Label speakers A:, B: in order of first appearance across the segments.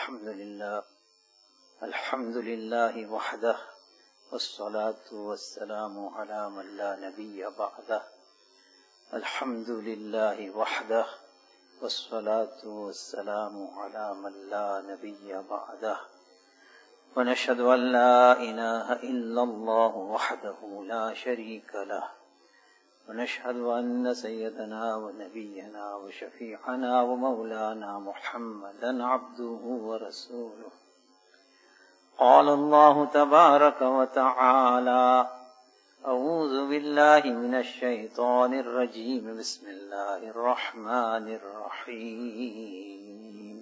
A: الحمد لله وحده والصلاة والسلام على من لا نبي بعده. الحمد لله وحده والصلاة والسلام على من لا نبي بعده. ونشهد أن لا إله إلا الله وحده لا شريك له. ونشهد أن سيدنا ونبينا وشفيعنا ومولانا محمدا عبده ورسوله. قال الله تبارك وتعالى: أعوذ بالله من الشيطان الرجيم. بسم الله الرحمن الرحيم.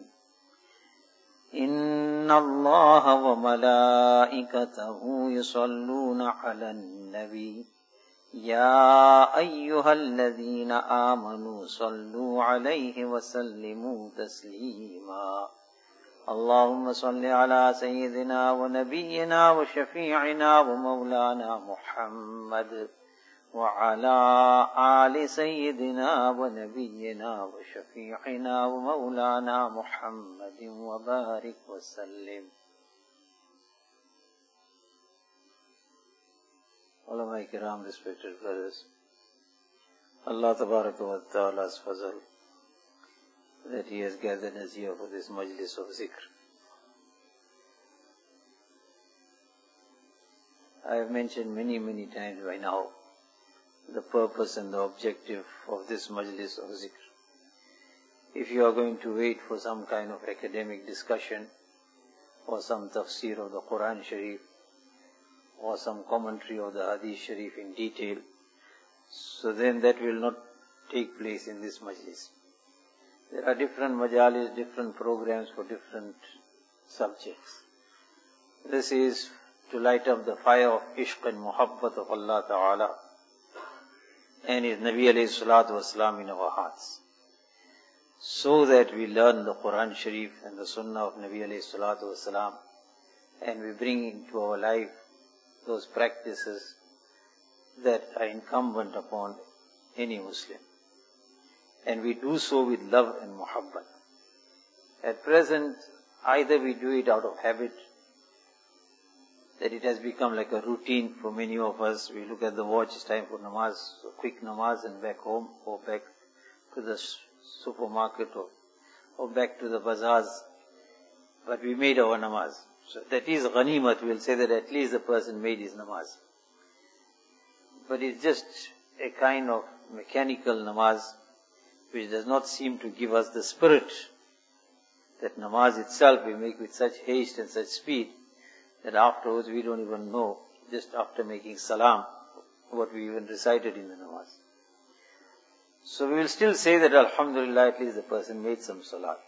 A: إن الله وملائكته يصلون على النبي يا أيها الذين آمنوا صلوا عليه وسلموا تسليما. اللهم صل على سيدنا ونبينا وشفيعنا ومولانا محمد وعلى آل سيدنا ونبينا وشفيعنا ومولانا محمد وبارك وسلم. Ulama Kiram, respected brothers, Allah Tabaraka wa Ta'ala's fazal that He has gathered us here for this majlis of zikr. I have mentioned many times by now the purpose and the objective of this majlis of zikr. If you are going to wait for some kind of academic discussion or some tafsir of the Quran Sharif or some commentary of the Hadith Sharif in detail, so then that will not take place in this majlis. There are different majalis, different programs for different subjects. This is to light up the fire of ishq and muhabbat of Allah Ta'ala and His Nabi alayhi salatu wasalam in our hearts, so that we learn the Quran Sharif and the Sunnah of Nabi alayhi salatu wasalam, and we bring into our life those practices that are incumbent upon any Muslim. And we do so with love and muhabbat. At present, either we do it out of habit, that it has become like a routine for many of us. We look at the watch, it's time for namaz, so quick namaz and back home, or back to the supermarket, or back to the bazaars. But we made our namaz. So that is ghanimat, we'll say that at least the person made his namaz. But it's just a kind of mechanical namaz, which does not seem to give us the spirit. That namaz itself we make with such haste and such speed, that afterwards we don't even know, just after making salam, what we even recited in the namaz. So we will still say that alhamdulillah, at least the person made some salat.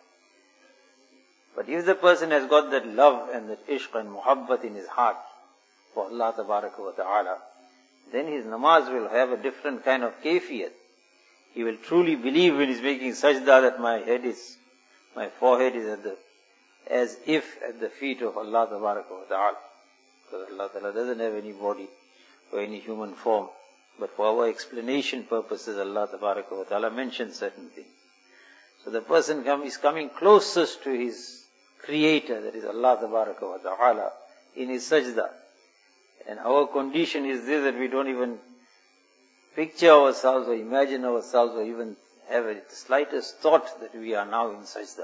A: But if the person has got that love and that ishq and muhabbat in his heart for Allah Tabaraka wa Ta'ala, then his namaz will have a different kind of kayfiyat. He will truly believe when he's making sajda that my forehead is as if at the feet of Allah Tabaraka wa Ta'ala. Because Allah Ta'ala doesn't have any body or any human form. But for our explanation purposes, Allah Tabaraka wa Ta'ala mentions certain things. So the person is coming closest to his Creator, that is Allah Tabaraka wa Ta'ala, in his sajda. And our condition is this, that we don't even picture ourselves or imagine ourselves or even have the slightest thought that we are now in sajda.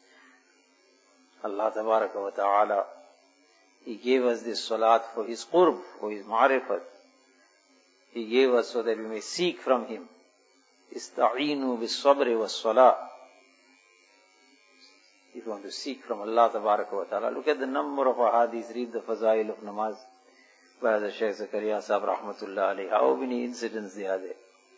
A: Allah Tabaraka wa Ta'ala, He gave us this salat for His qurb, for His ma'rifat. He gave us so that we may seek from Him. Ista'inu bis sabri was salah. If you want to seek from Allah Tabaraka wa Ta'ala, look at the number of ahadith, read the fazail of namaz by the Shaykh Zakaria Sahib Rahmatullah alayhi. How many incidents there are there?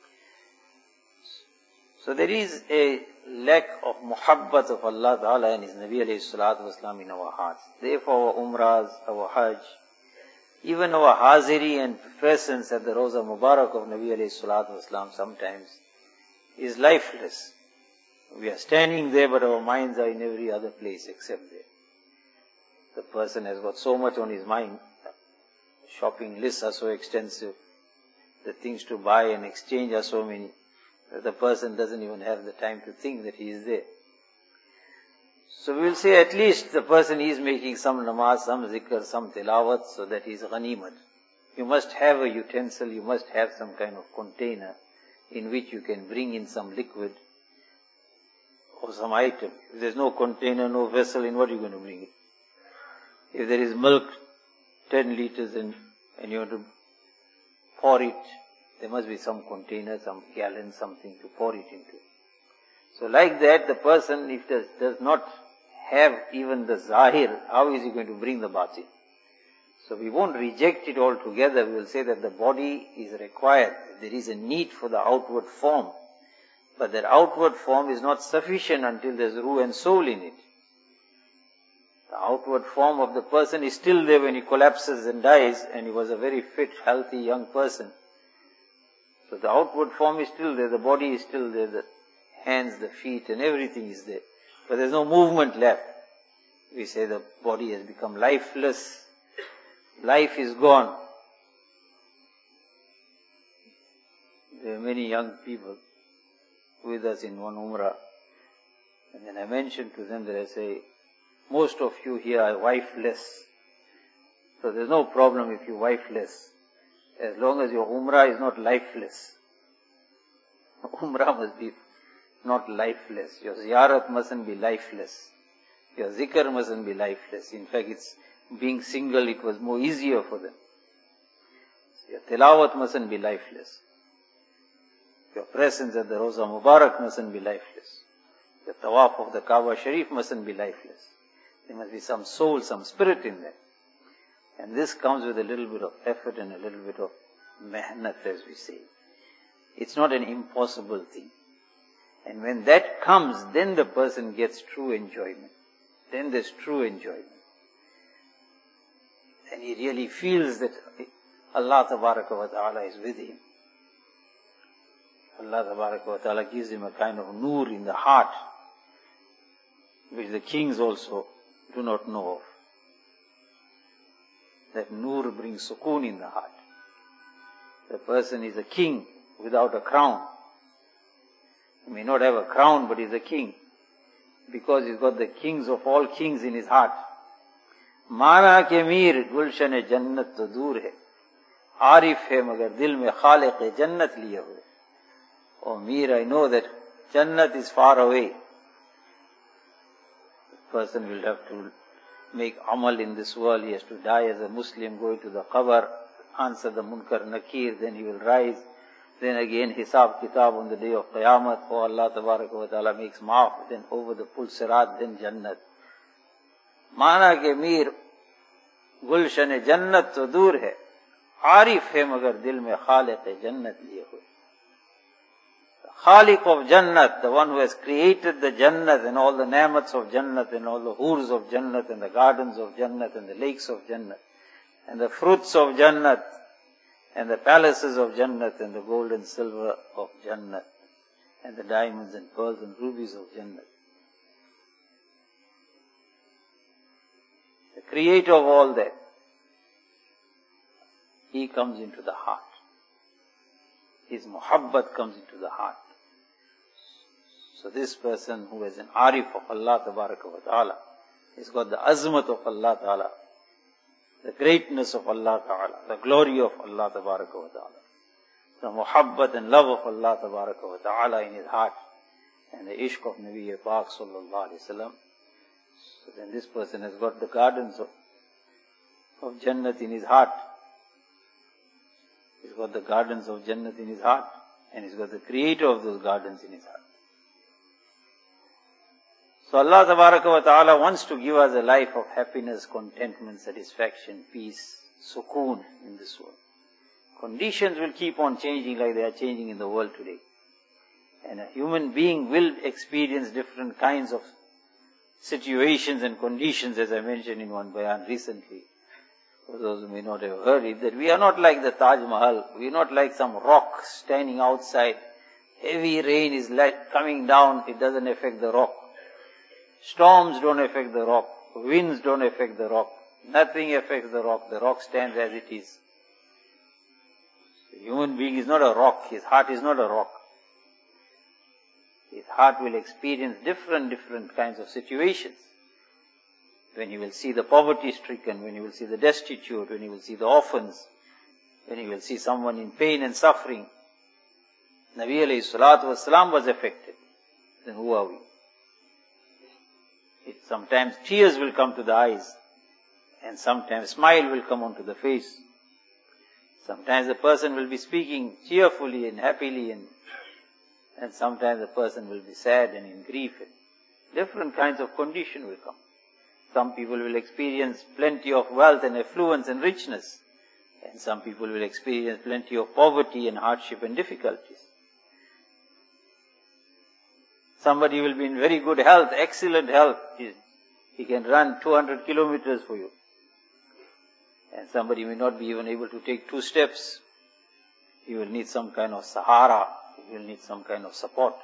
A: So there is a lack of muhabbat of Allah Ta'ala and His Nabi alayhi salatu wasalam in our hearts. Therefore our umrahs, our hajj, even our haziri and presence at the Roza Mubarak of Nabi alayhi salatu wasalam sometimes is lifeless. We are standing there, but our minds are in every other place except there. The person has got so much on his mind. Shopping lists are so extensive. The things to buy and exchange are so many that the person doesn't even have the time to think that he is there. So we will say at least the person is making some namaz, some zikr, some tilawat, so that is ghanimat. You must have a utensil, you must have some kind of container in which you can bring in some liquid or some item. If there is no container, no vessel, in what are you going to bring it? If there is milk, 10 liters and you want to pour it, there must be some container, some gallon, something to pour it into. So like that, the person, if does not have even the zahir, how is he going to bring the batin? So we won't reject it altogether. We will say that the body is required. There is a need for the outward form. But that outward form is not sufficient until there is ruh and soul in it. The outward form of the person is still there when he collapses and dies, and he was a very fit, healthy young person. So the outward form is still there, the body is still there, the hands, the feet and everything is there. But there is no movement left. We say the body has become lifeless. Life is gone. There are many young people with us in one Umrah. And then I mentioned to them that I say, most of you here are wifeless. So there's no problem if you're wifeless, as long as your Umrah is not lifeless. Umrah must be not lifeless. Your ziyarat mustn't be lifeless. Your zikr mustn't be lifeless. In fact, being single, it was more easier for them. Your tilawat mustn't be lifeless. Your presence at the Roza Mubarak mustn't be lifeless. The tawaf of the Kaaba Sharif mustn't be lifeless. There must be some soul, some spirit in there. And this comes with a little bit of effort and a little bit of mehnat, as we say. It's not an impossible thing. And when that comes, then the person gets true enjoyment. Then there's true enjoyment. And he really feels that Allah Tabaraka wa Ta'ala is with him. Allah Tabaraka wa Ta'ala gives him a kind of nur in the heart, which the kings also do not know of. That nur brings sukoon in the heart. The person is a king without a crown. He may not have a crown, but he's a king, because he's got the kings of all kings in his heart. माना के मीर गुलशन जन्नत तो दूर है, आरिफ है मगर दिल में खालिक जन्नत लिए हुए. Oh Mir, I know that Jannat is far away. The person will have to make amal in this world. He has to die as a Muslim, go to the qabr, answer the Munkar Nakir, then he will rise. Then again Hisab Kitab on the day of Qiyamah. Oh Allah Tabaraka wa Ta'ala makes maaf, then over the Pul Sirat, then Jannat. माना के मीर गुलशन जन्नत तो दूर है, आरिफ है मगर दिल में खालिक जन्नत लिए हुए. The Khaliq of Jannat, the one who has created the Jannat and all the ni'mats of Jannat and all the hoors of Jannat and the gardens of Jannat and the lakes of Jannat and the fruits of Jannat and the palaces of Jannat and the gold and silver of Jannat and the diamonds and pearls and rubies of Jannat. The creator of all that, he comes into the heart. His muhabbat comes into the heart. So this person who is an arif of Allah Tabaraka wa Ta'ala, he's got the azmat of Allah Ta'ala, the greatness of Allah Ta'ala, the glory of Allah Tabaraka wa Ta'ala, the muhabbat and love of Allah Tabaraka wa Ta'ala in his heart, and the ishq of Nabi Pak Sallallahu Alaihi Wasallam. So then this person has got the gardens of Jannat in his heart. He's got the gardens of Jannat in his heart, and he's got the creator of those gardens in his heart. So Allah Tabaraka wa Ta'ala wants to give us a life of happiness, contentment, satisfaction, peace, sukoon in this world. Conditions will keep on changing like they are changing in the world today. And a human being will experience different kinds of situations and conditions, as I mentioned in one bayan recently. For those who may not have heard it, that we are not like the Taj Mahal. We are not like some rock standing outside. Heavy rain is coming down, it doesn't affect the rock. Storms don't affect the rock. Winds don't affect the rock. Nothing affects the rock. The rock stands as it is. The human being is not a rock. His heart is not a rock. his heart will experience different kinds of situations. When he will see the poverty-stricken, when he will see the destitute, when he will see the orphans, when he will see someone in pain and suffering. Nabi alayhi salatu wasalam was affected. Then who are we? Sometimes tears will come to the eyes, and sometimes smile will come onto the face. Sometimes the person will be speaking cheerfully and happily, and sometimes the person will be sad and in grief. Different kinds of condition will come. Some people will experience plenty of wealth and affluence and richness, and some people will experience plenty of poverty and hardship and difficulties. Somebody will be in very good health, excellent health. He can run 200 kilometers for you. And somebody may not be even able to take 2 steps. He will need some kind of sahara. He will need some kind of support.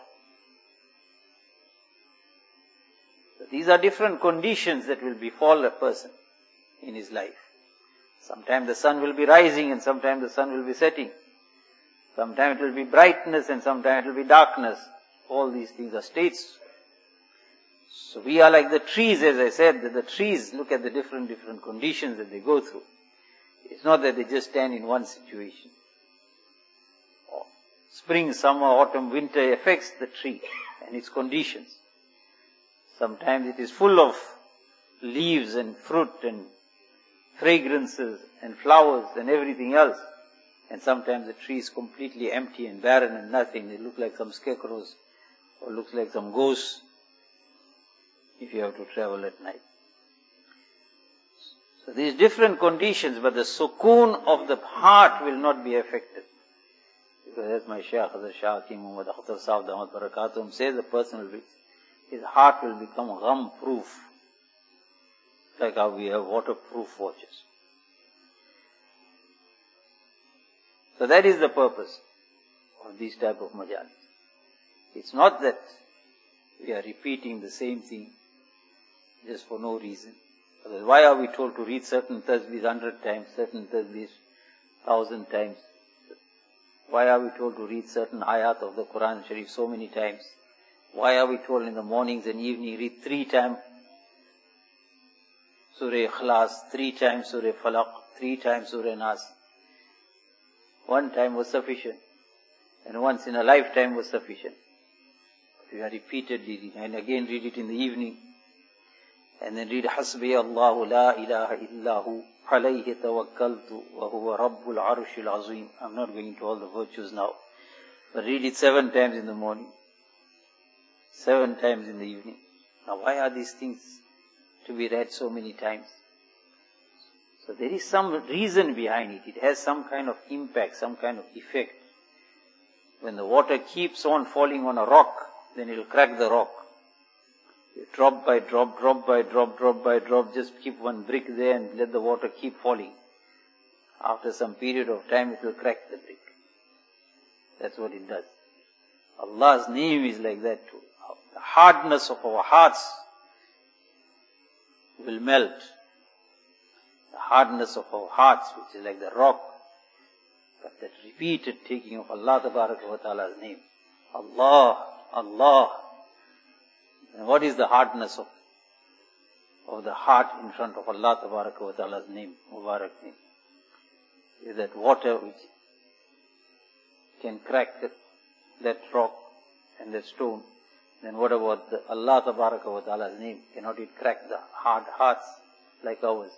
A: So these are different conditions that will befall a person in his life. Sometimes the sun will be rising and sometimes the sun will be setting. Sometimes it will be brightness and sometimes it will be darkness. All these things are states. So we are like the trees, as I said, that the trees look at the different conditions that they go through. It's not that they just stand in one situation. Spring, summer, autumn, winter affects the tree and its conditions. Sometimes it is full of leaves and fruit and fragrances and flowers and everything else. And sometimes the tree is completely empty and barren and nothing. They look like some scarecrows or looks like some ghosts if you have to travel at night. So these different conditions, but the sukoon of the heart will not be affected. Because as my Shaykh Hazrat Shah Hakim Muhammad Akhtar Sahib Damat Barakatum says, the person will be, his heart will become gham proof. Like how we have waterproof watches. So that is the purpose of these type of majalis. It's not that we are repeating the same thing just for no reason. Why are we told to read certain tasbihs 100 times, certain tasbihs 1,000 times? Why are we told to read certain ayat of the Quran Sharif so many times? Why are we told in the mornings and evening read 3 times Surah Ikhlas, 3 times Surah Falaq, 3 times Surah Nas? 1 time was sufficient, and once in a lifetime was sufficient. We are repeatedly reading, and again read it in the evening, and then read Hasbi Allahu la ilaha illahu alayhi tawakkaltu wa huwa rabbul arshil azim. I'm not going into all the virtues now, but read it 7 times in the morning, 7 times in the evening. Now why are these things to be read so many times? So there is some reason behind it. It has some kind of impact, some kind of effect. When the water keeps on falling on a rock, then it will crack the rock. Drop by drop, drop by drop, drop by drop, just keep one brick there and let the water keep falling. After some period of time, it will crack the brick. That's what it does. Allah's name is like that too. The hardness of our hearts will melt. The hardness of our hearts, which is like the rock, but that repeated taking of Allah Tabaraka wa Ta'ala's name. Allah, Allah. And what is the hardness of the heart in front of Allah Tabaraka wa Ta'ala's name, Mubarak name? Is that water which can crack that rock and that stone. Then what about the Allah Tabaraka wa Ta'ala's name? Cannot it crack the hard hearts like ours?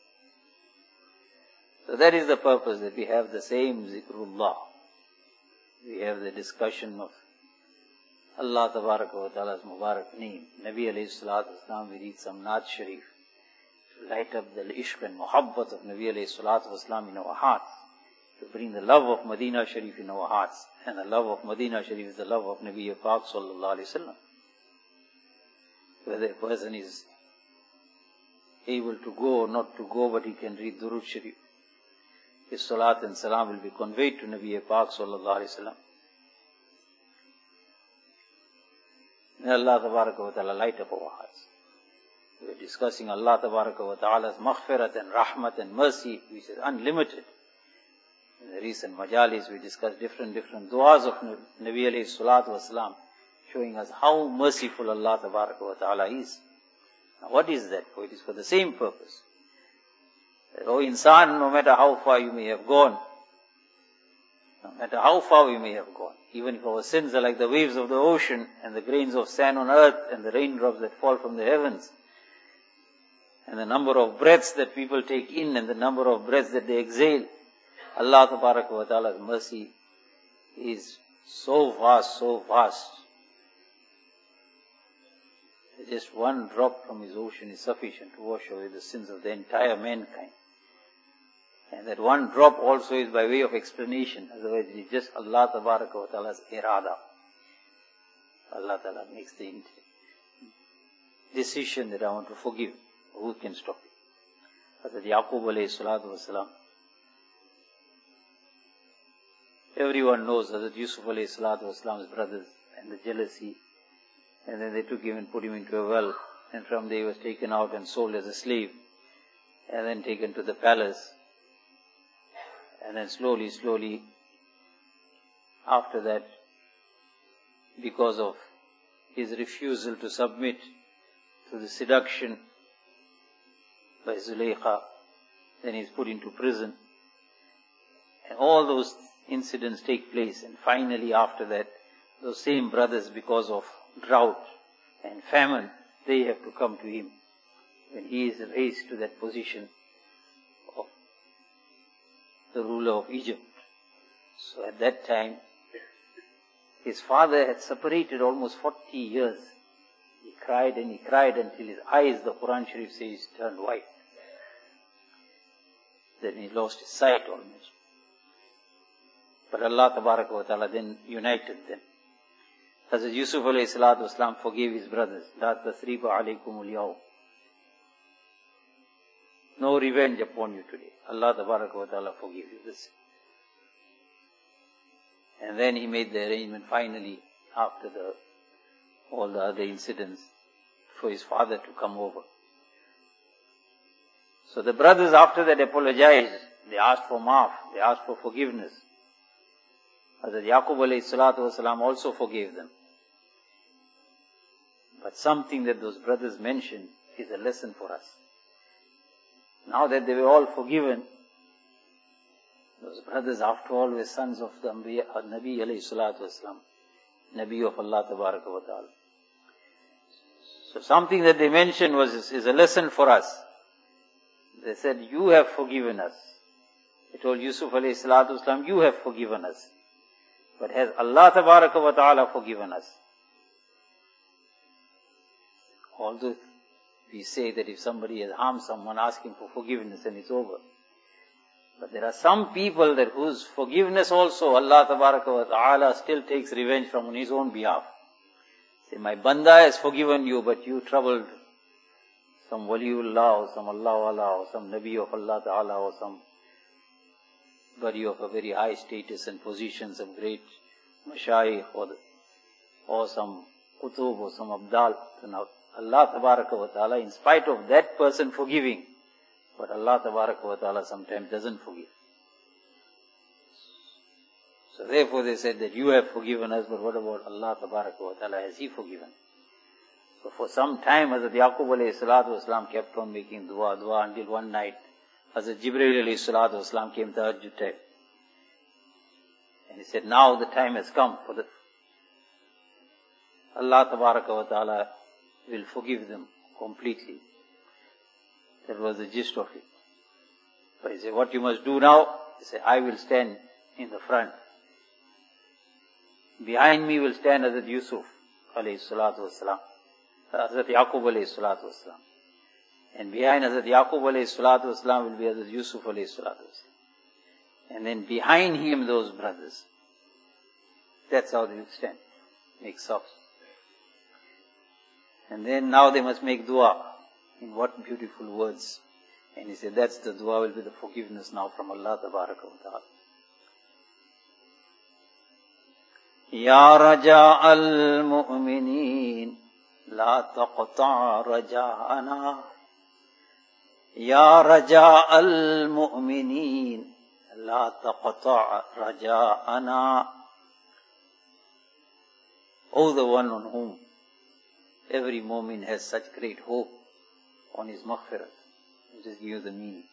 A: So that is the purpose, that we have the same zikrullah. We have the discussion of Allah Tabaraka wa Ta'ala's Mubarak name. Nabi alayhi salatu wasalam, we read some Naat Sharif to light up the ishq and muhabbat of Nabi alayhi salatu wasalam in our hearts, to bring the love of Madinah Sharif in our hearts. And the love of Madinah Sharif is the love of Nabi Pak sallallahu alayhi wasallam. Whether a person is able to go or not to go, but he can read Durud Sharif, his salat and salam will be conveyed to Nabi Pak sallallahu alayhi wasallam. May Allah Tabaraka wa Ta'ala light up our hearts. We are discussing Allah Tabaraka wa Ta'ala's maghfirat and rahmat and mercy, which is unlimited. In the recent majalis, we discussed different du'as of Nabi alayhi salatu wasalam, showing us how merciful Allah Tabaraka wa Ta'ala is. Now what is that for? It is for the same purpose. That, O insan, no matter how far you may have gone, no matter how far we may have gone, even if our sins are like the waves of the ocean and the grains of sand on earth and the raindrops that fall from the heavens, and the number of breaths that people take in and the number of breaths that they exhale, Allah Tabaraka wa Ta'ala's mercy is so vast, that just one drop from His ocean is sufficient to wash away the sins of the entire mankind. And that one drop also is by way of explanation, otherwise it is just Allah Tabaraka wa Ta'ala's irada. Allah Ta'ala makes the decision that I want to forgive. Who can stop it? Hazrat Yaqub alayhi salatu wasalam. Everyone knows Hazrat Yusuf alayhi salatu wasalam's brothers and the jealousy. And then they took him and put him into a well. And from there he was taken out and sold as a slave. And then taken to the palace. And then slowly, after that, because of his refusal to submit to the seduction by Zulaykha, then he's put into prison. And all those incidents take place. And finally after that, those same brothers, because of drought and famine, they have to come to him when he is raised to that position of the ruler of Egypt. So at that time, his father had separated almost 40 years. He cried until his eyes, the Quran Sharif says, turned white. Then he lost his sight almost. But Allah Tabaraka wa Ta'ala then united them. Hazrat Yusuf alayhi salatu wasalam forgave his brothers. La tasriba alaykumul yawm. No revenge upon you today. Allah Tabaraka wa Ta'ala forgive you this. And then he made the arrangement finally, after all the other incidents, for his father to come over. So the brothers after that apologized. They asked for maaf. They asked for forgiveness. Hazrat Yaqub alayhi salatu wasalam also forgave them. But something that those brothers mentioned is a lesson for us. Now that they were all forgiven, those brothers after all were sons of the Nabi alayhi salatu wasalam, Nabi of Allah Tabaraka wa Ta'ala. So something that they mentioned is a lesson for us. They said, you have forgiven us. They told Yusuf alayhi salatu wasalam, you have forgiven us. But has Allah Tabaraka wa Ta'ala forgiven us? Although we say that if somebody has harmed someone, ask him for forgiveness and it's over. But there are some people that whose forgiveness also Allah Tabaraka wa Ta'ala still takes revenge from on his own behalf. Say, my banda has forgiven you, but you troubled some waliullah or some Allah wala or some Nabi of Allah Ta'ala or some body of a very high status and position, some great mashayikh or some qutub or some abdal. So now Allah Tabaraka wa Ta'ala, in spite of that person forgiving, but Allah Tabaraka wa Ta'ala sometimes doesn't forgive. So therefore they said that you have forgiven us, but what about Allah Tabaraka wa Ta'ala, has He forgiven? So for some time Hazrat Yaqub alayhi salatu wasalam kept on making dua until one night Hazrat Jibreel alayhi salatu wasalam came tahajjud time. And he said, now the time has come for Allah Tabaraka wa Ta'ala will forgive them completely. That was the gist of it. But he said, what you must do now? He said, I will stand in the front. Behind me will stand Hazrat Yusuf alayhi salatu wasalam, Hazrat Yaqub alayhi salatu wasalam. And behind Hazrat Yaqub alayhi salatu wasalam will be Hazrat Yusuf alayhi salatu wasalam. And then behind him those brothers. That's how they will stand. Make safs. And then now they must make dua. In what beautiful words. And he said, that's the dua, will be the forgiveness now from Allah Tabaraka wa Ta'ala. Ya Raja al-Mu'mineen, la taqta' raja'ana. Ya Raja al-Mu'mineen, la taqta' raja'ana. O the one on whom every mu'min has such great hope on his maghfirah. I'll just give you the meaning.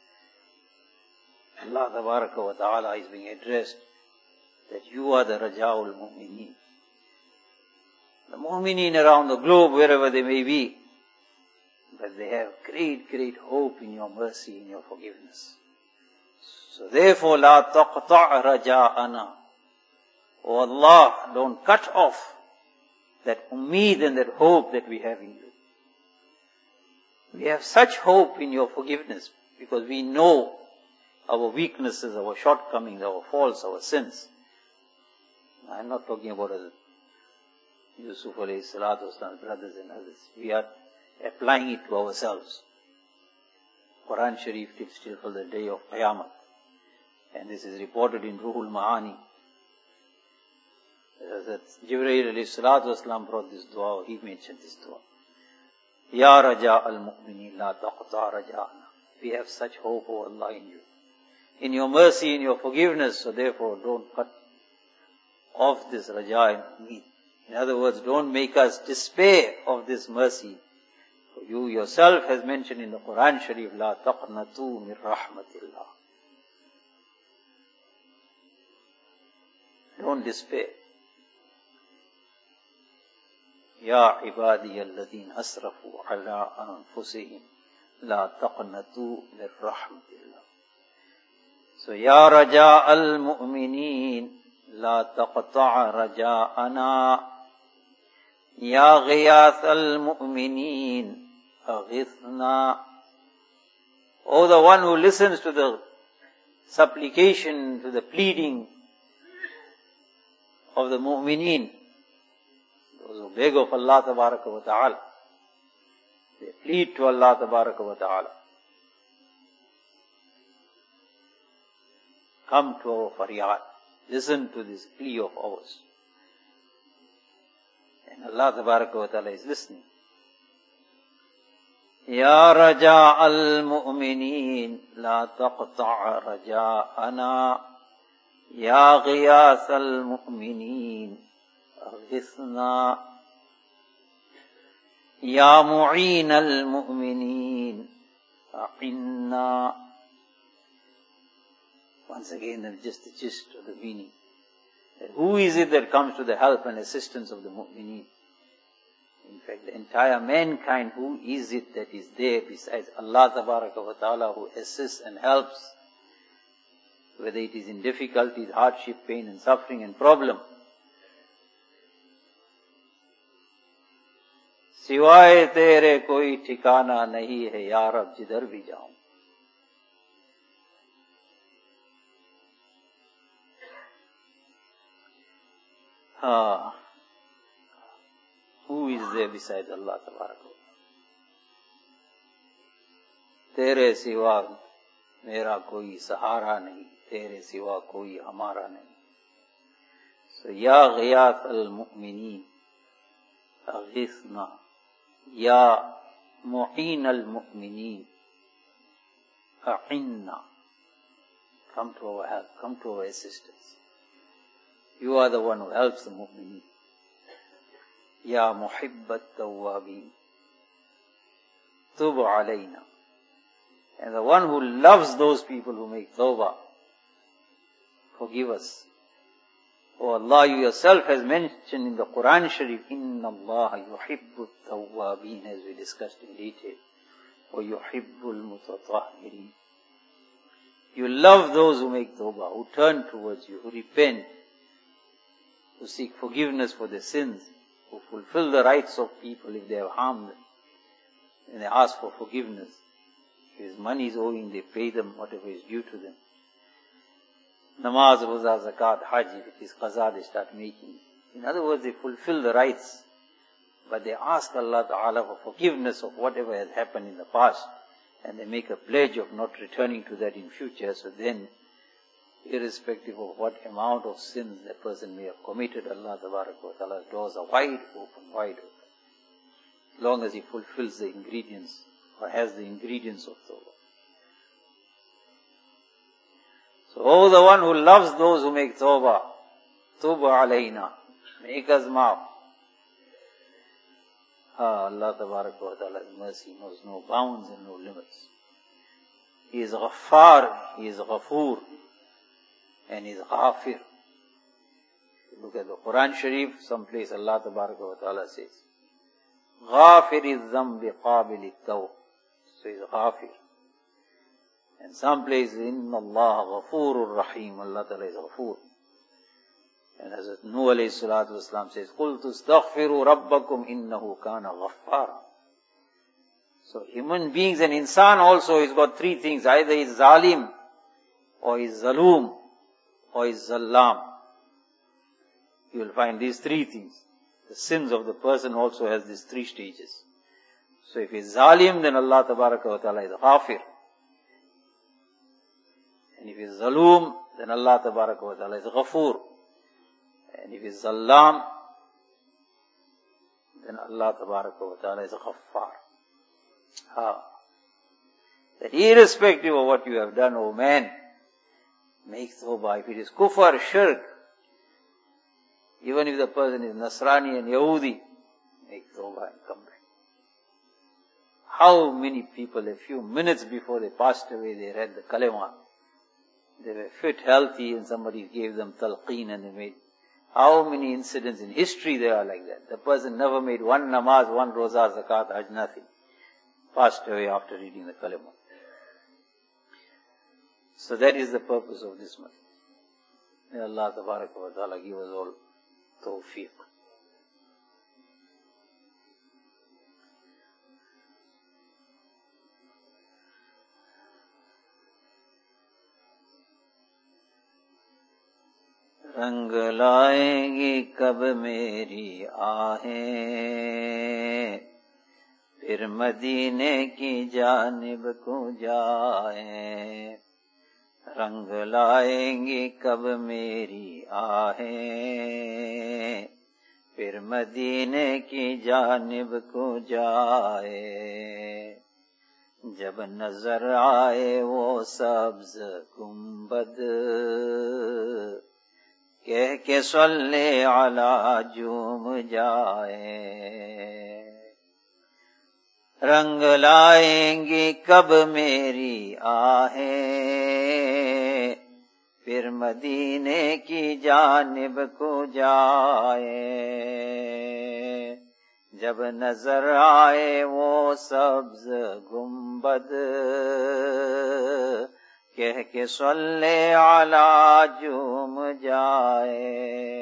A: Allah Tabaraka wa Ta'ala is being addressed that you are the Raja'ul Mu'mineen. The Mu'mineen around the globe, wherever they may be, but they have great, great hope in your mercy, in your forgiveness. So therefore, La taqta' raja'ana. O Allah, don't cut off that ummeed and that hope that we have in you. We have such hope in your forgiveness because we know our weaknesses, our shortcomings, our faults, our sins. I'm not talking about Yusuf alayhi salatu wasalam's brothers and others. We are applying it to ourselves. Quran Sharif tips still for the day of Qiyamah. And this is reported in Ruhul Ma'ani. That Jibreel alayhi salatu wasalam brought this dua, he mentioned this dua. Ya Raja al-Mu'mineen la taqta' raja'ana. We have such hope, O Allah, in you. In your mercy, in your forgiveness, so therefore don't cut off this Raja and Ummeed. In other words, don't make us despair of this mercy. For you yourself has mentioned in the Quran Sharif, La taqnatu min rahmatillah. Don't despair. Ya ibadi alladheen asrafu ala anfusihim, La taqnatu min rahmatillah. So, Ya Raja al-Mu'mineen, La taqta' raja'ana. Ya Ghiyath al-Mu'mineen, aghithna. O the one who listens to the supplication, to the pleading of the Mu'mineen, those who beg of Allah Tabaraka wa Ta'ala, they plead to Allah Tabaraka wa Ta'ala. Come to our faryad. Listen to this plea of ours. And Allah Tabaraka wa Ta'ala is listening. Ya Raja al-Mu'mineen, La taqta' raja'ana. Ya Ghiyath al-Mu'mineen, aghithna. Ya Mu'een al-Mu'mineen, a'inna. Once again, just the gist of the meaning. Who is it that comes to the help and assistance of the mu'mineen? In fact, the entire mankind, who is it that is there besides Allah Tabaraka wa Ta'ala who assists and helps, whether it is in difficulties, hardship, pain and suffering and problem? सिवाय तेरे कोई ठिकाना नहीं है या रब जिधर भी जाऊं. Who is there besides Allah Tabaraka? तेरे सिवा मेरा कोई सहारा नहीं, तेरे सिवा कोई हमारा नहीं. So, Ya Ghiyath al-Mu'mineen, aghithna. Ya Mu'een al-Mu'mineen, a'inna. Come to our help, come to our assistance. You are the one who helps the mu'mineen. Ya Muhibbat Tawwabeen, Tub alayna. And the one who loves those people who make tawbah, forgive us. O Allah, you yourself has mentioned in the Quran Sharif, Inna Allah yuhibbu tawwabeen, as we discussed in detail. Wa yuhibbul mutatahhirin. You love those who make tawbah, who turn towards you, who repent, who seek forgiveness for their sins, who fulfill the rights of people if they have harmed them, and they ask for forgiveness. If his money is owing, they pay them whatever is due to them. Namaz, roza, zakat, hajj, if it is qaza, they start making. In other words, they fulfill the rights, but they ask Allah Ta'ala for forgiveness of whatever has happened in the past, and they make a pledge of not returning to that in future. So then, irrespective of what amount of sins that person may have committed, Allah Ta'ala's doors are wide open. As long as he fulfills the ingredients, or has the ingredients of tawbah. So, oh, the one who loves those who make tawbah, Tuba alayna, make us maaf, Allah Tabarak wa Ta'ala's mercy knows no bounds and no limits. He is Ghaffar, He is Ghafoor, and He is Ghafir. Look at the Quran Sharif, someplace Allah Tabarak wa Ta'ala says, Ghafir al-Dhanbi Qabil al-Tawb. So He is Ghafir. And someplace, Inna Allah Ghafoorur Rahim, Allah Ta'ala is Ghafoor. And Hazrat Nuh alayhi salatu wasalam says, قُلْتُ اسْتَغْفِرُوا رَبَّكُمْ إِنَّهُ كَانَ غَفَّارًا. So human beings and insan also has got three things. Either he is zalim, or he is zaloom, or he is zallam. You will find these three things. The sins of the person also has these three stages. So if he is zalim, then Allah Tabaraka wa Ta'ala is ghafir. And if he is zaloom, then Allah Tabaraka wa Ta'ala is ghafoor. And if he is zallam, then Allah Tabaraka wa Ta'ala is ghaffar. That irrespective of what you have done, O man, make tawbah. If it is kufr, shirk, even if the person is Nasrani and Yahudi, make tawbah and come back. How many people, a few minutes before they passed away, they read the kalima. They were fit, healthy, and somebody gave them talqeen and they made. How many incidents in history there are like that? The person never made one namaz, one roza, zakat, hajj, nothing. Passed away after reading the kalima. So that is the purpose of this month. May Allah Tabaraka wa Ta'ala give us all tawfiq. رنگ لائیں گی کب میری آہیں پھر مدینے کی جانب کو جائیں رنگ لائیں گی کب میری آہیں پھر مدینے کی جانب کو جائیں جب نظر آئے وہ سبز گنبد کہہ کے صلی علی جھوم جائیں رنگ لائیں گی کب میری آہیں پھر مدینے کی جانب کو جائیں جب نظر آئے وہ سبز گنبد کہہ کے صلی علی جھوم جائے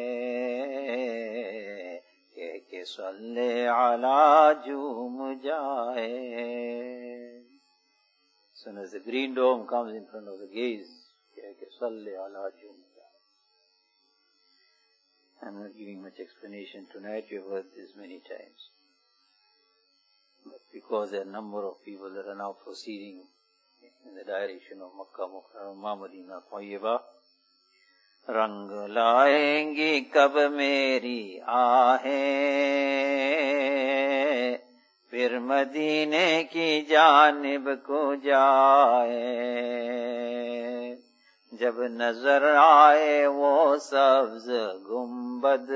A: کہہ کے صلی علی جھوم جائے. As soon as the green dome comes in front of the gaze, کہہ کے صلی علی جھوم جائے. I'm not giving much explanation tonight, you've heard this many times. But because there are a number of people that are now proceeding in the direction of Makkah Mukarramah, Madinah Tayyibah, رنگ لائیں گی کب میری آہیں پھر مدینے کی جانب کو جائیں جب نظر آئے وہ سبز گنبد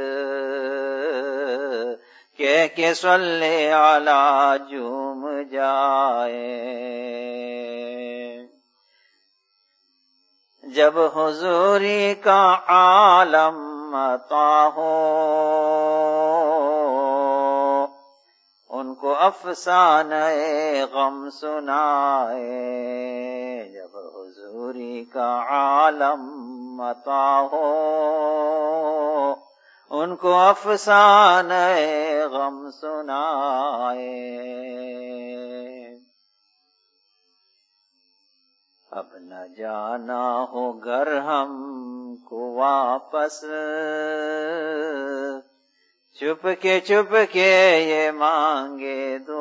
A: کہہ کے صلی علی جھوم جائیں جب حضوری کا عالم عطا ہو ان کو افسانہ غم سنائے جب حضوری کا عالم عطا ہو ان کو افسانہ غم سنائے اب نہ جانا ہو گر ہم کو واپس چھپ کے یہ مانگے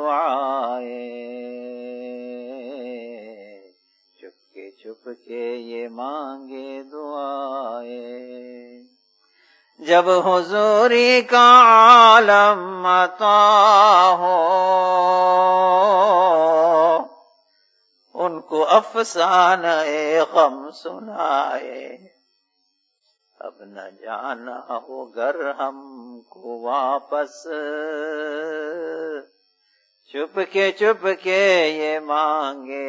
A: دعائیں چھپ کے یہ مانگے دعائیں جب حضوری کا عالم عطا ہو ان کو افسانہ غم سنائے اب نہ جانا ہو گر ہم کو واپس، چپ کے یہ مانگے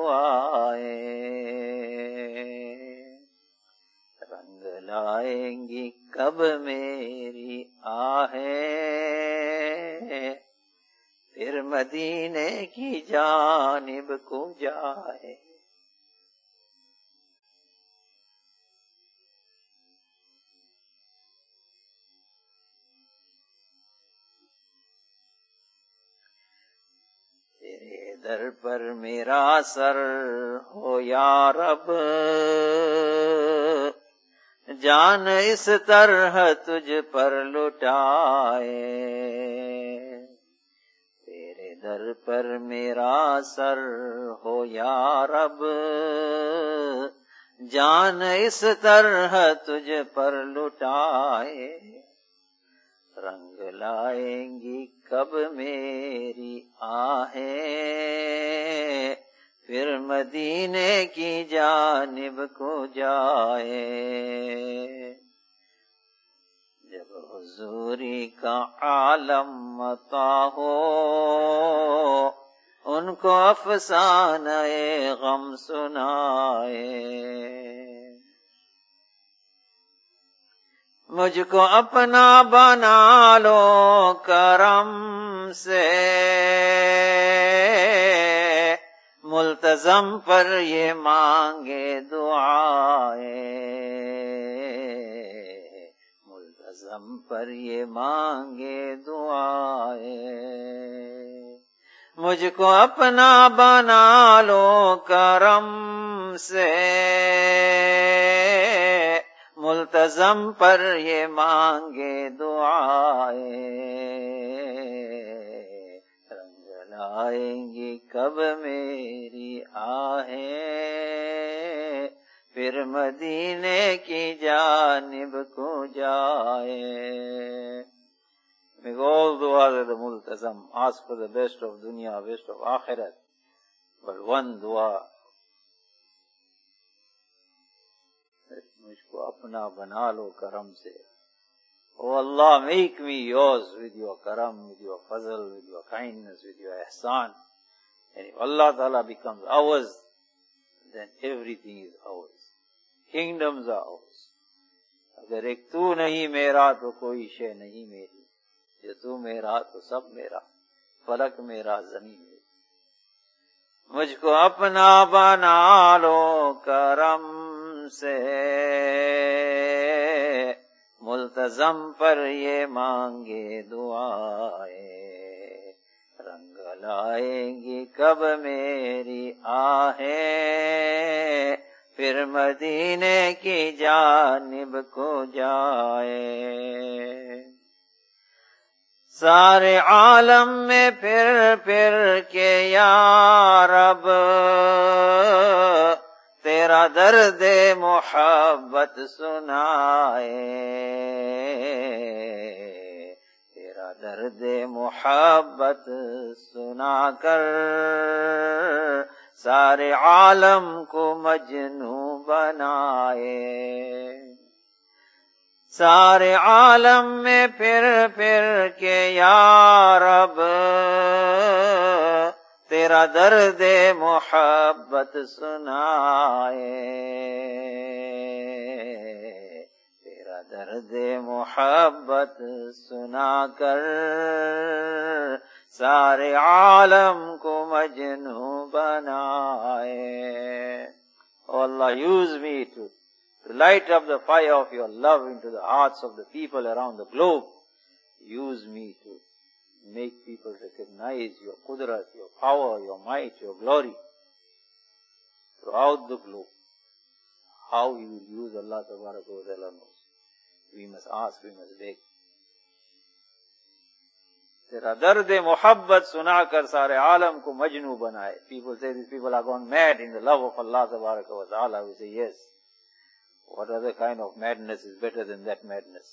A: دعائیں، رنگ لائیں گی کب میری آہیں، پھر مدینے کی جانب کو جائے۔ تیرے در پر میرا سر ہو یا رب، جان اس طرح تجھ پر لٹائے، تیرے در پر میرا سر ہو یا رب، جان اس طرح تجھ پر لٹائے، رنگ لائیں گی کب میری آہیں، پھر مدینے کی جانب کو جائے، جب حضوری کا عالم عطا ہو، ان کو افسانہ غم سنائے، مجھ کو اپنا بنا لو کرم سے، ملتزم پر یہ مانگے دعائیں، ملتزم پر یہ مانگے دعائیں، مجھ کو اپنا بنا لو کرم سے، ملتزم پر یہ مانگے دعائیں، رنگ لائیں گی کب میری آہیں، پھر مدینے کی جانب کو جائے۔ Make all du'as of the multazam, ask for the best of dunya, best of akhirat, but one dua، مجھ کو اپنا بنا لو کرم سے، Oh Allah, make me yours with your karam, with your fazl, with your kindness, with your ihsan. And if Allah Ta'ala becomes ours, then everything is ours. Kingdoms are ours. اگر ایک تو نہیں میرا تو کوئی شے نہیں میری، جو تو میرا تو سب میرا، فلک میرا زمین میری، مجھ کو اپنا بنا لو کرم سے، ملتزم پر یہ مانگے دعائیں، رنگ لائیں گی کب میری آہیں، پھر مدینے کی جانب کو جائے، سارے عالم میں پھر کے یا رب، تیرا درد محبت سنائے، تیرا درد محبت سنا کر سارے عالم کو مجنوں بنائے، سارے عالم میں پھر کے یا رب، تیرا درد محبت سنائے، تیرا درد محبت سنا کر سارے عالم کو مجنوں بنائے۔ Oh Allah, use me to light up the fire of your love into the hearts of the people around the globe. Use me to make people recognize your qudrat, your power, your might, your glory throughout the globe. How He will use Allah Tabaraka wa Ta'ala knows. We must ask, we must beg. تیرا درد محبت سنا کر سارے عالم کو مجنوں بنائے. People say these people are gone mad in the love of Allah Tabaraka wa Ta'ala. We say yes. What other kind of madness is better than that madness?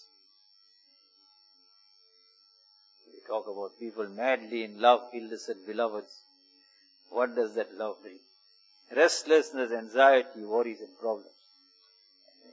A: We talk about people madly in love, illicit beloveds. What does that love bring? Restlessness, anxiety, worries and problems.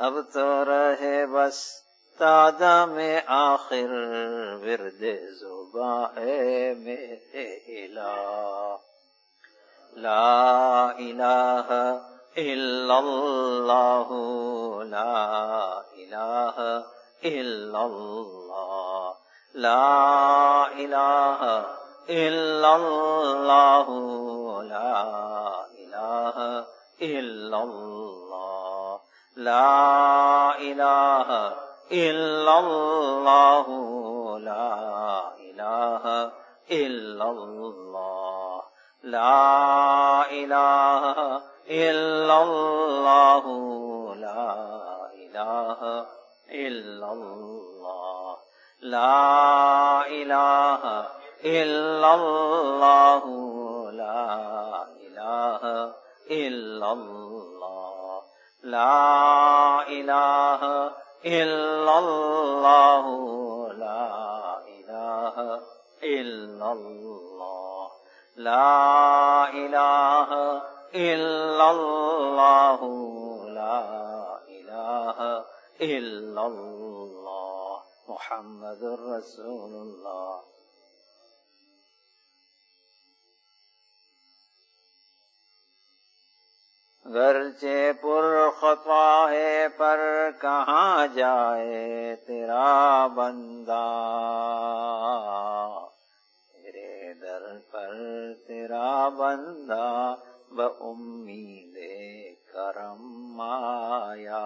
A: अब तो रहे बस S में आखिर विरदे ज़ुबां है मेरे इलाह। ला इलाहा इल्लल्लाहु ला इलाहा इल्लल्लाह ला इलाहा इल्लल्लाहु ला इलाहा इल्लल्लाह ला इलाहा इल्लल्लाहु ला इलाहा इल्लल्लाह ला इलाहा इल्लल्लाहु ला इलाहा इल्लल्लाह ला इलाहा इल्लल्लाहु ला इलाहा इल्लल्लाह ला इलाहा इल्लल्लाहु ला इलाहा इल्लल्लाह ला इलाहा इल्लल्लाहु ला इलाहा इल्लल्लाह मुहम्मदुर रसूलुल्लाह। गरचे पुरखता है पर कहाँ जाए तेरा बंदा, तेरे दर पर तेरा बंदा बउम्मीदे करम आया।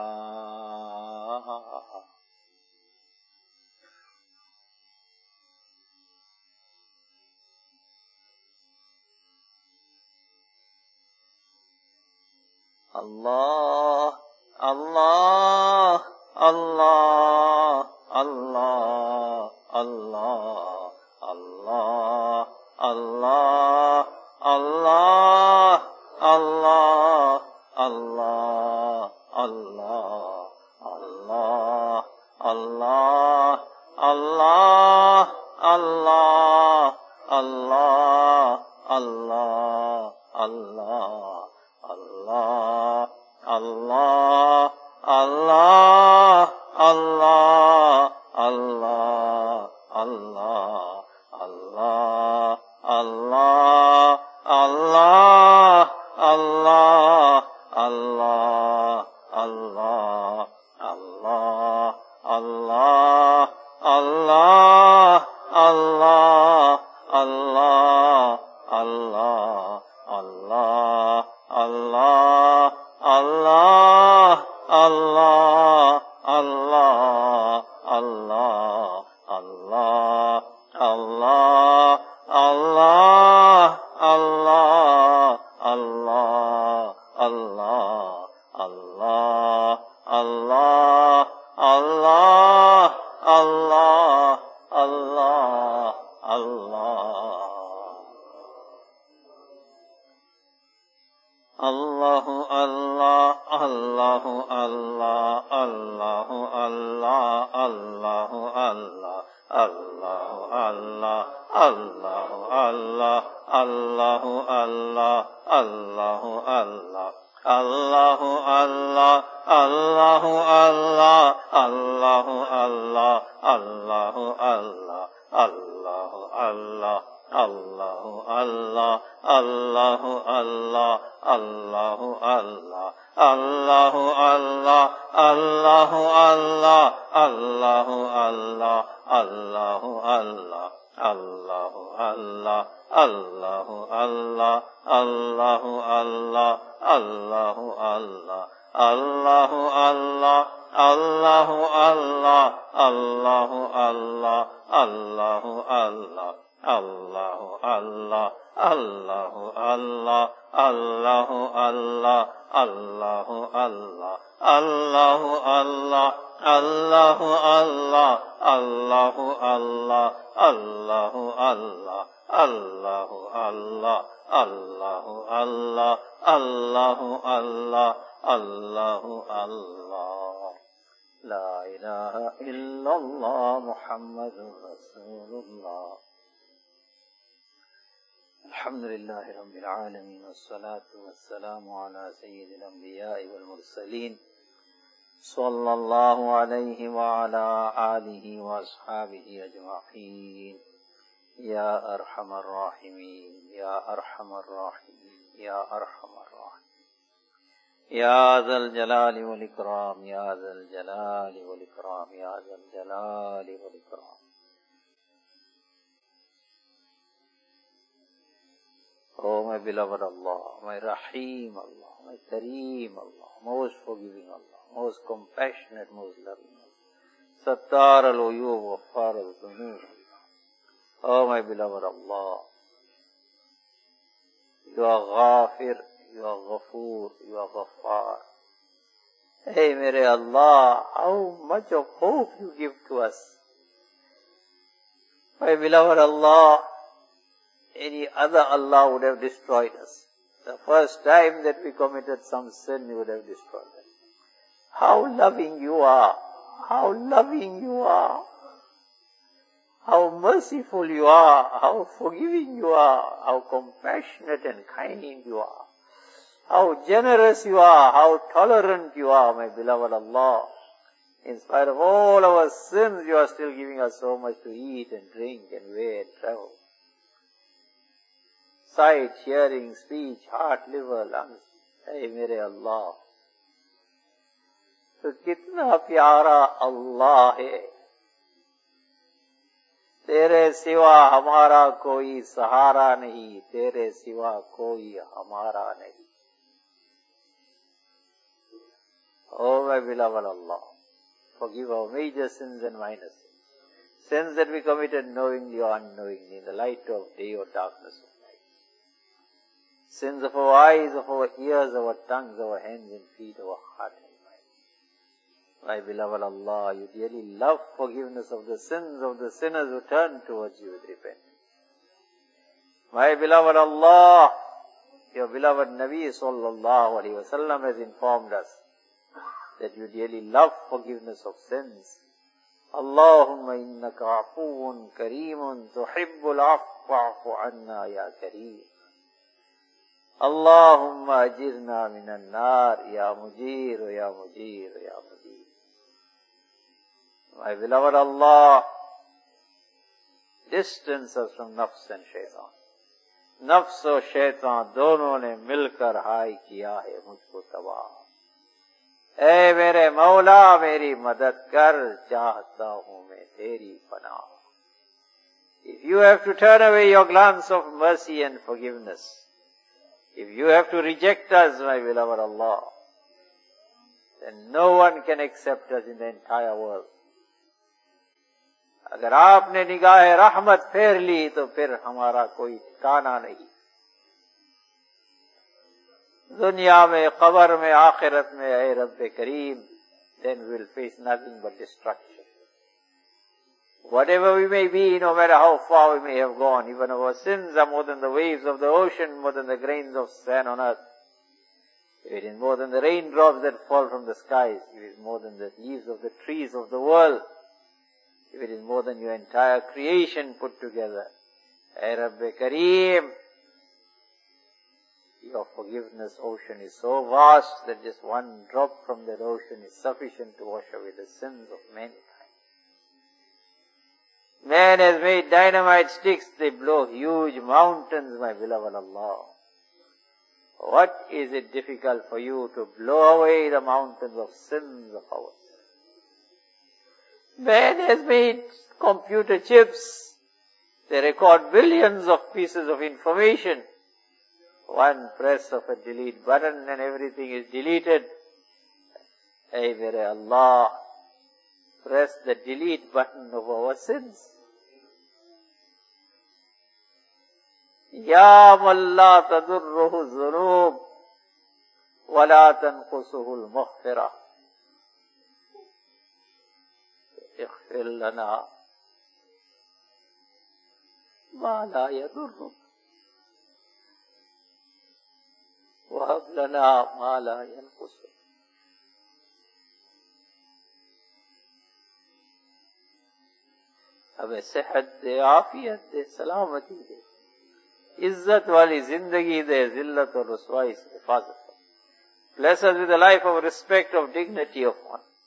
A: अल्लाह अल्लाह अल्लाह अल्लाह अल्लाह अल्लाह अल्लाह अल्लाह अल्लाह अल्लाह अल्लाह अल्लाह अल्लाह अल्लाह अल्लाह अल्लाह अल्लाह अल्लाह Allah, Allah, Allah, Allah, Allah, Allah, Allah, Allah, Allah, Allah, Allah, Allah, Allah, Allah, Allah, Allah, Allah, Allah, Allah. Allah, Allah, Allah, Allah, Allah, Allah, Allah, Allah, Allah, Allah, Allah, Allah, Allah, Allah, Allah, Allah, Allah. Allahu Allah, Allahu Allah, Allahu Allah, Allahu Allah, Allahu Allah, Allahu Allah, Allahu Allah, Allahu Allah, Allahu Allah, Allahu Allah, Allahu Allah, Allahu Allah, Allahu Allah. Allahu Allah, Allahu Allah, Allahu Allah, Allahu Allah, Allahu Allah, Allahu Allah, Allahu Allah, Allahu Allah, Allahu Allah, Allahu Allah, Allahu Allah, Allahu Allah, Allahu Allah, Allahu Allah, Allahu Allah. Allahu Allah, Allahu Allah, Allahu Allah, Allahu Allah, Allahu Allah, Allahu Allah, Allahu Allah, Allahu Allah, Allahu Allah, Allahu Allah, Allahu Allah, Allahu Allah. La ilaha illallah Muhammadur Rasulullah. الحمد لله رب العالمين والصلاة والسلام على سيد الأنبياء والمرسلين sallallahu alayhi wa ala alihi wa ashabihi ajma'in. Ya arhamar rahimin, ya arhamar rahimin, ya arhamar rahimin. Ya zal jalali wal ikram, ya zal jalali wal ikram, ya zal jalali wal ikram. Oh my beloved Allah, my Rahim Allah, my Kareem Allah, most forgiving Allah, most compassionate, most loving Allah. Sattar al-uyub, Ghaffar al-dhunub. Oh my beloved Allah, you are Ghafir, you are Ghafoor, you are Ghaffar. Hey mere Allah, how much of hope you give to us. My beloved Allah, any other Allah would have destroyed us. The first time that we committed some sin, He would have destroyed us. How loving you are, how loving you are, how merciful you are, how forgiving you are, how compassionate and kind you are, how generous you are, how tolerant you are, my beloved Allah. In spite of all our sins, you are still giving us so much to eat and drink and wear and travel. Sight, hearing, speech, heart, liver, lungs. Hey mere Allah. तो कितना प्यारा अल्लाह है. तेरे सिवा हमारा कोई सहारा नहीं, तेरे सिवा कोई हमारा नहीं. Oh my beloved Allah, forgive our major sins and minor sins. Sins that we committed knowingly or unknowingly in the light of day or darkness of night. Sins of our eyes, of our ears, our tongues, our hands and feet, our heart and mind. My beloved Allah, you dearly love forgiveness of the sins of the sinners who turn towards you with repentance. My beloved Allah, your beloved Nabi sallallahu alaihi wasallam has informed us that you dearly love forgiveness of sins. Allahumma innaka afuun kareemun tuhibbul afwa fa'fu anna ya kareem. Allahumma ajirna minan nar ya mujir ya mujir ya mujir. My beloved Allah, distance us from nafs and shaitan. Nafs और शैतान दोनों ने मिलकर हाय किया है मुझको तबाह. ऐ मेरे मौला मेरी मदद कर, चाहता हूँ मैं तेरी पनाह. If you have to turn away your glance of mercy and forgiveness, if you have to reject us, my beloved Allah, then no one can accept us in the entire world. अगर आपने निगाह रहमत फेर ली तो फिर हमारा कोई ठिकाना नहीं. दुनिया में, कब्र में, आखिरत में, ऐ रब्बे करीम, then we will face nothing but destruction. Whatever we may be, no matter how far we may have gone, even our sins are more than the waves of the ocean, more than the grains of sand on earth. If it is more than the raindrops that fall from the skies, if it is more than the leaves of the trees of the world, if it is more than your entire creation put together, Ay Rabbi Kareem, your forgiveness ocean is so vast that just one drop from that ocean is sufficient to wash away the sins of mankind. Man has made dynamite sticks, they blow huge mountains, my beloved Allah. What is it difficult for you to blow away the mountains of sins of ours? Man has made computer chips. They record billions of pieces of information. One press of a delete button and everything is deleted. Hey, mere Allah, press the delete button of our sins. Ya man la tadurruhu dhunub wa la tanqusuhu al-maghfirah. اغفر لنا ما لا يضرك وهب لنا ما لا ينقصك. हमें सेहत दे, आफियत दे, सलामती दे, इज्जत वाली जिंदगी दे, जिल्लत और रुसवाई से हिफाजत. Bless us with a life of respect, of dignity, of honor.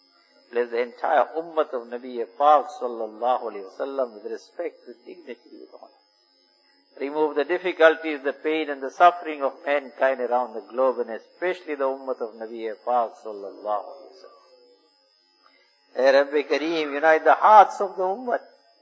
A: Bless the entire ummah of Nabi Pak sallallahu alayhi wasallam with respect, with dignity, with honor. Remove the difficulties, the pain and the suffering of mankind around the globe, and especially the ummah of Nabi Pak sallallahu alayhi wasallam. Hey Rabbi Kareem, unite the hearts of the ummah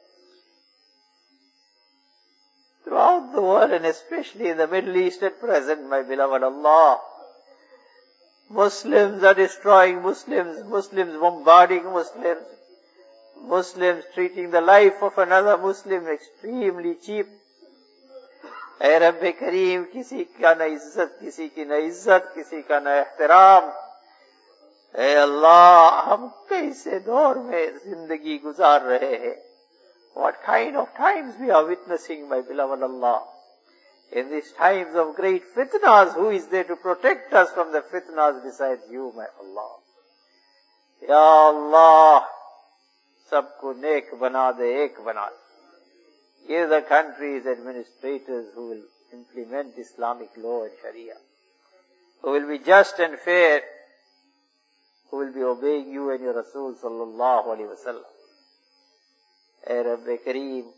A: throughout the world, and especially in the Middle East at present, my beloved Allah. Muslims are destroying Muslims, Muslims bombarding Muslims, Muslims treating the life of another Muslim extremely cheap. Hey Rabbi Kareem, kisi ka na izzat, kisi ki na izzat, kisi ka na ihtiram. Hey Allah, hum kaise daur mein zindagi guzar rahe hain. What kind of times we are witnessing, my beloved Allah. In these times of great fitnas, who is there to protect us from the fitnas besides you, my Allah? Ya Allah, sabko nek bana de, ek bana de. Give the country's administrators who will implement Islamic law and Sharia, who will be just and fair, who will be obeying you and your Rasul sallallahu alaihi wasallam. Hey Rabbi Kareem,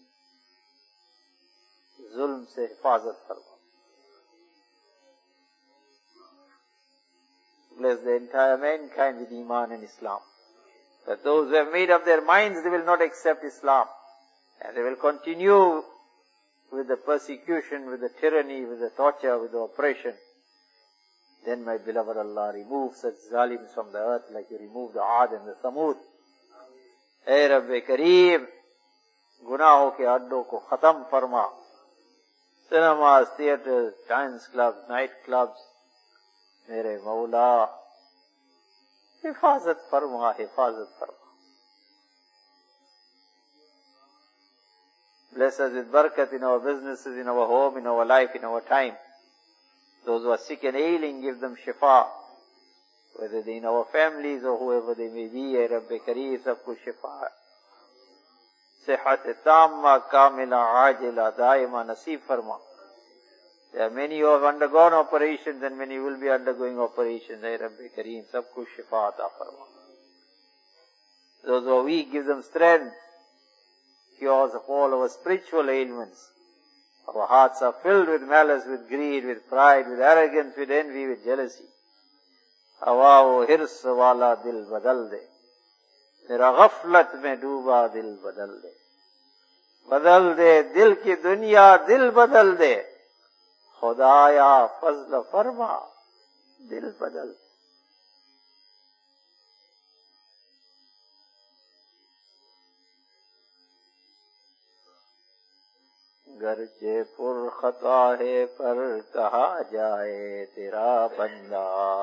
A: zulm se hifazat farma. Bless the entire mankind with Iman and Islam. That those who have made up their minds, they will not accept Islam. And they will continue with the persecution, with the tyranny, with the torture, with the oppression. Then, my beloved Allah, remove such zalims from the earth like you removed the Aad and the Thamud. Hey Rabbi Kareem, गुनाहों के अड्डों को खत्म फरमा. Cinemas, theaters, dance clubs, night clubs, मेरे मौला, हिफाजत फरमा, हिफाजत फरमा. Bless us with barakat in our businesses, in our home, in our life, in our time. Those who are sick and ailing, give them shifa. Whether they in our families or whoever they may be, Ya Rabbi Kareem, sabko shifa. Sihat tamma, kamila, ajila, daima, nasib farma. There are many who have undergone operations and many will be undergoing operations. Ya Rabbi Kareem, sabko shifa ata farma. Those who are weak, give them strength. Cures of all our spiritual ailments. Our hearts are filled with malice, with greed, with pride, with arrogance, with envy, with jealousy. Hawa o hirs wala dil badal de. Mera ghaflat mein dooba dil badal de. Badal de dil ki dunya, dil badal de. Khudaya fazl farma, dil badal. गरजे पुर खता है पर कहा जाए तेरा बंदा,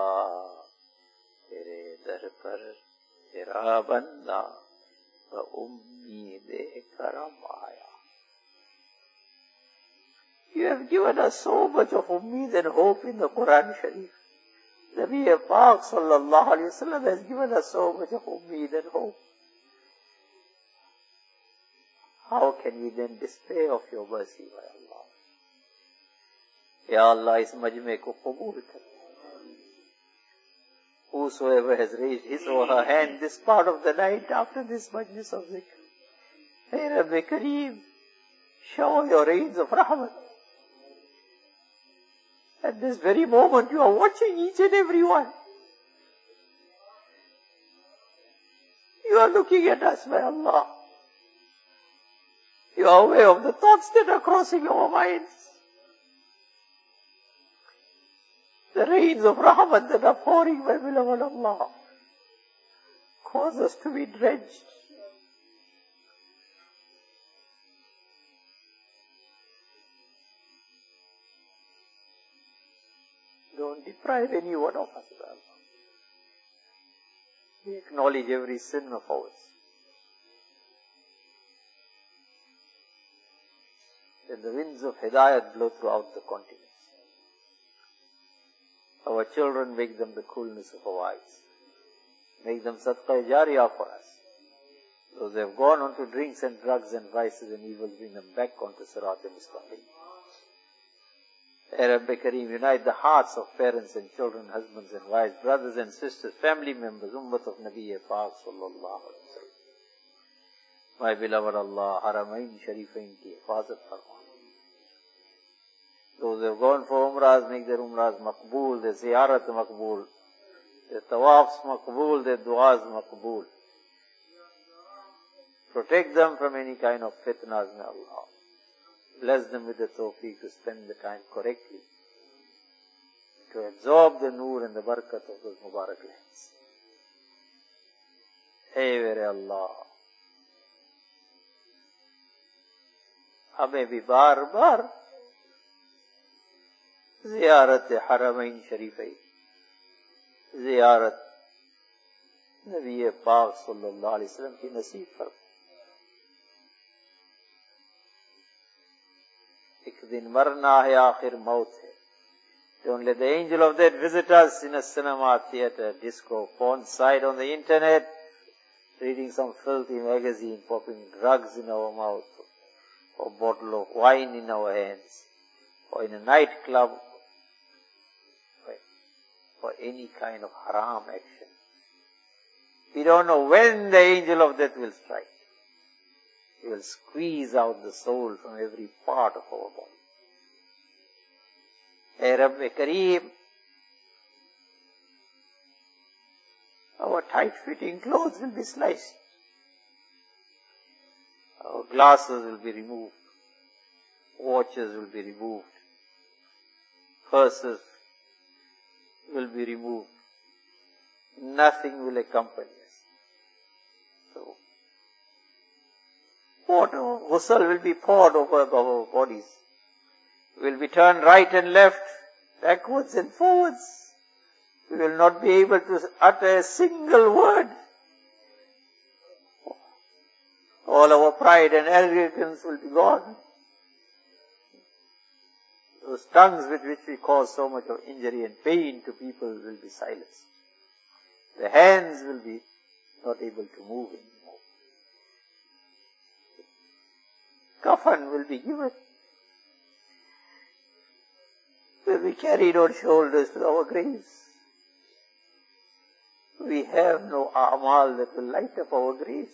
A: तेरे दर पर तेरा बंदा उम्मीद करम आया. You have given us so much of ummeed and hope in the Quran Sharif. Nabi Pak sallallahu alayhi wa sallam has given us so much of ummeed and hope. How can we then despair of your mercy, my Allah? Ya Allah, is majme ko qabool kar. Whosoever has raised his or her hand this part of the night after this majlis of zikr, Hey Rabbi Kareem, shower your rains of rahmat. At this very moment you are watching each and every one. You are looking at us, my Allah. You are aware of the thoughts that are crossing our minds. The rains of rahmat that are pouring, my beloved Allah, cause us to be drenched. Don't deprive any one of us, my Allah. We acknowledge every sin of ours. Let the winds of Hidayat blow throughout the continents. Our children, make them the coolness of our eyes. Make them sadqa jariyah for us. Those who have gone on to drinks and drugs and vices and evils, bring them back onto Sirat al-Mustaqim. Ya Rabbi Kareem, unite the hearts of parents and children, husbands and wives, brothers and sisters, family members, Ummat of Nabi Pak sallallahu alaihi wasallam. My beloved Allah, Haramain Sharifain ki hifazat farma. Those who have gone for Umrahs, make their Umrahs maqbool, their ziyarat maqbool, their tawafs maqbool, their du'as maqbool. Protect them from any kind of fitnas, may Allah. Bless them with the tawfiq to spend the time correctly, to absorb the noor and the barakat of those Mubarak lands. Hey, where Allah, हमें भी बार बार ज़ियारत हरमैन शरीफैन, ज़ियारत नबी पाक सल्लल्लाहु अलैहि वसल्लम की नसीब फरमा। एक दिन मरना है, आखिर मौत है. Don't let the angel of death visit us in a cinema, theater, disco, porn site, on the internet, reading some filthy magazine, popping drugs in our mouth, or a bottle of wine in our hands, or in a nightclub, or any kind of haram action. We don't know when the angel of death will strike. He will squeeze out the soul from every part of our body. Hey Rabbi Kareem, our tight-fitting clothes will be sliced. Our glasses will be removed. Watches will be removed. Purses will be removed. Nothing will accompany us. So, water, ghusl will be poured over our bodies. We will be turned right and left, backwards and forwards. We will not be able to utter a single word. All our pride and arrogance will be gone. Those tongues with which we cause so much of injury and pain to people will be silenced. The hands will be not able to move anymore. Kafan will be given. Will be carried on shoulders to our graves. We have no a'mal that will light up our graves.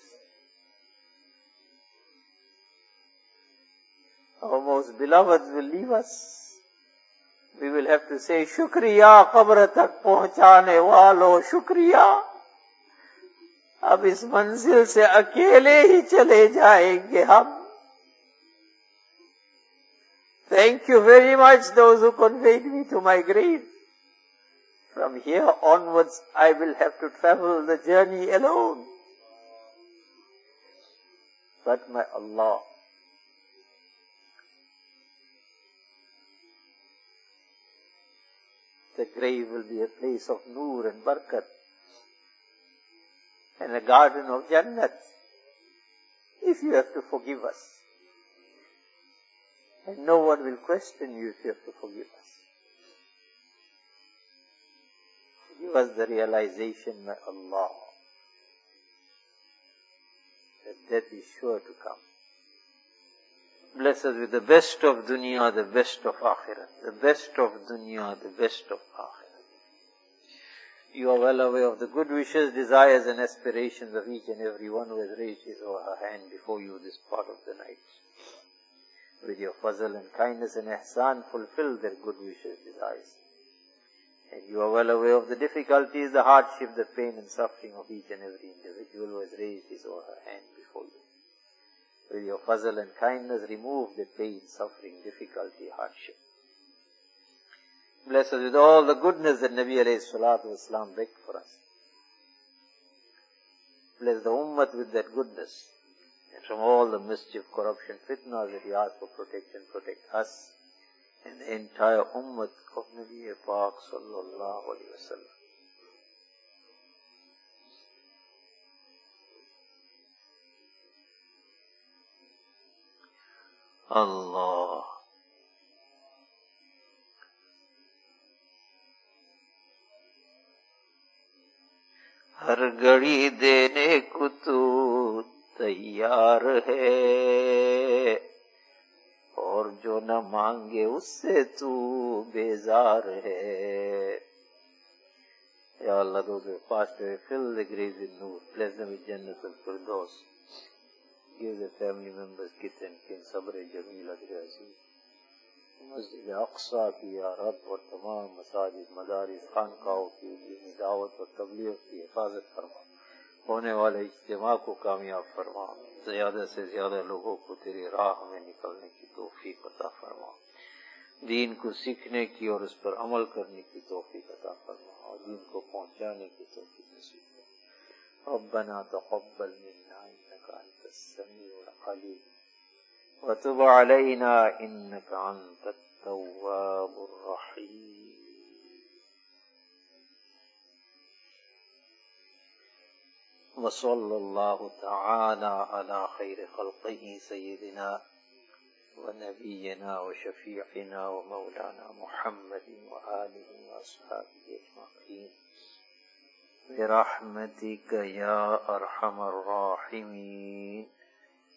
A: Our most beloveds will leave us. We will have to say, Shukriya, qabr tak pahunchane walo, Shukriya. अब इस मंजिल से अकेले ही चले जाएंगे हम. Thank you very much, those who conveyed me to my grave. From here onwards, I will have to travel the journey alone. But my Allah, the grave will be a place of noor and barakat, and a garden of Jannat, if you have to forgive us. And no one will question you if you have to forgive us. Give us the realization, my Allah, that death is sure to come. Bless us with the best of dunya, the best of akhirat. The best of dunya, the best of akhirat. You are well aware of the good wishes, desires and aspirations of each and every one who has raised his or her hand before you this part of the night. With your fazl and kindness and ihsan, fulfill their good wishes, desires. And you are well aware of the difficulties, the hardship, the pain and suffering of each and every individual who has raised his or her hand before you. With your fazl and kindness, remove the pain, suffering, difficulty, hardship. Bless us with all the goodness that Nabi alayhi salatu wasalam begged for us. Bless the ummah with that goodness. And from all the mischief, corruption, fitnas that we ask for protection, protect us and the entire ummah of Nabi Pak sallallahu alayhi wa sallam. Allah. हर घड़ी देने को तू तैयार है और جو نہ مانگے اس سے تو بیزار ہے. Ya Allah, those who passed away, fill the graves with nur, bless them with Jannatul Firdaus. Give their family members, kith and kin, sabr jameel ajr aziz. مسجد اقصا کی یا رب اور تمام مساجد مدارس خانقاہوں کی دینی دعوت اور تبلیغ کی حفاظت فرما. ہونے والے اجتماع کو کامیاب فرما. زیادہ سے زیادہ لوگوں کو تیری راہ میں نکلنے کی توفیق عطا فرما. دین کو سیکھنے کی اور اس پر عمل کرنے کی توفیق عطا فرما اور دین کو پہنچانے کی توفیق نصیب فرما. ربنا تقبل منا انك انت السميع العليم وتب علينا انك انت التواب الرحيم. وصلى الله تعالى على خير خلقه سيدنا ونبينا وشفيعنا ومولانا محمد وآله وأصحابه أجمعين برحمتك يا أرحم الراحمين.